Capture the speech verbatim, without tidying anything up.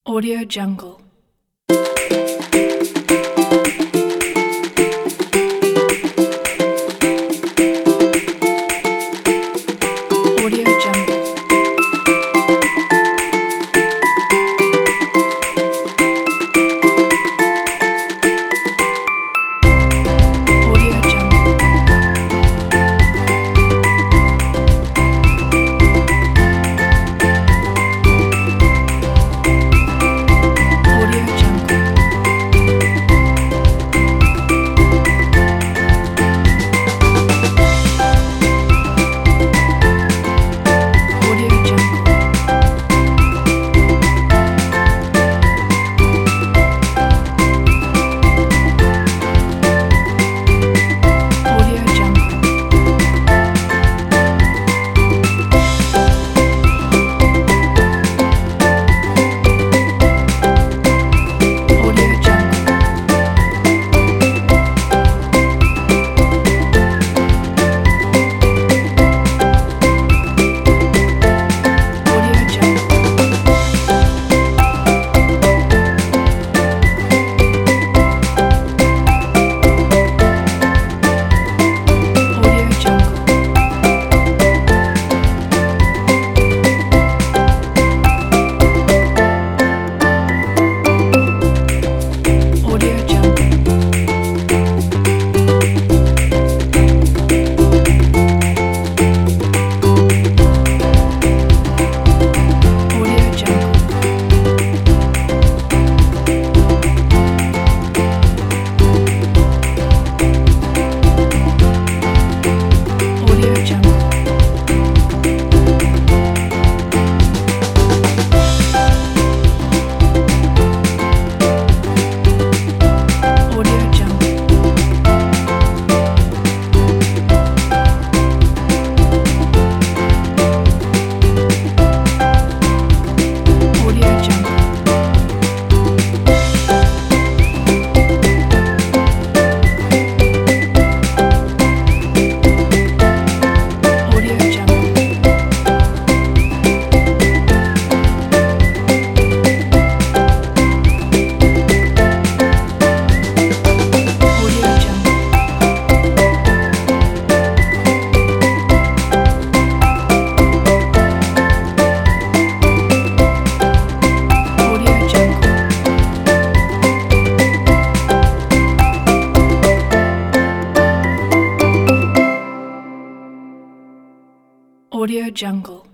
Audio Jungle. Audio Jungle. Audio Jungle. Audio Jungle. Audio Jungle. Audio Jungle. Audio Jungle. Audio Jungle. Audio Jungle. Audio Jungle. Audio Jungle. Audio Jungle. Audio Jungle. Audio Jungle. Audio Jungle. Audio Jungle. Audio Jungle. Audio Jungle.